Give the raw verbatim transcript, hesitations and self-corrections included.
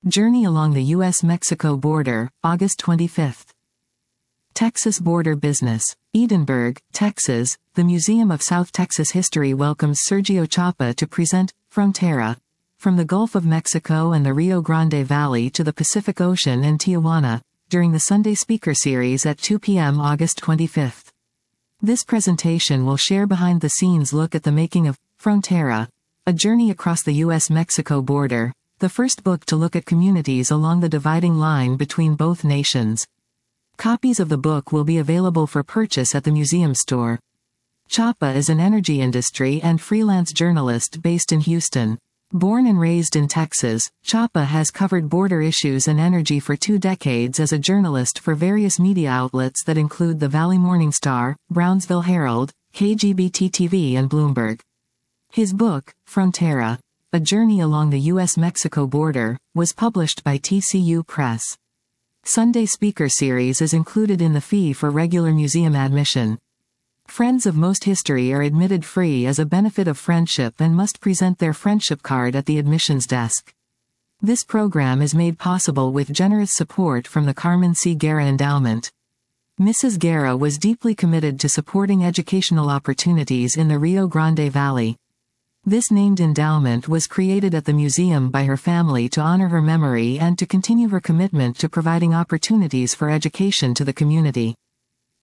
Journey along the U S Mexico border, August twenty-fifth. Texas Border Business. Edinburgh, Texas, the Museum of South Texas History welcomes Sergio Chapa to present Frontera. From the Gulf of Mexico and the Rio Grande Valley to the Pacific Ocean and Tijuana, during the Sunday Speaker Series at two p m August twenty-fifth. This presentation will share behind-the-scenes look at the making of Frontera, a journey across the U S Mexico border, the first book to look at communities along the dividing line between both nations. Copies of the book will be available for purchase at the museum store. Chapa is an energy industry and freelance journalist based in Houston. Born and raised in Texas, Chapa has covered border issues and energy for two decades as a journalist for various media outlets that include the Valley Morning Star, Brownsville Herald, K G B T T V and Bloomberg. His book, Frontera, A Journey Along the U S Mexico Border, was published by T C U Press. Sunday Speaker Series is included in the fee for regular museum admission. Friends of Most History are admitted free as a benefit of friendship and must present their friendship card at the admissions desk. This program is made possible with generous support from the Carmen C. Guerra Endowment. Missus Guerra was deeply committed to supporting educational opportunities in the Rio Grande Valley. This named endowment was created at the museum by her family to honor her memory and to continue her commitment to providing opportunities for education to the community.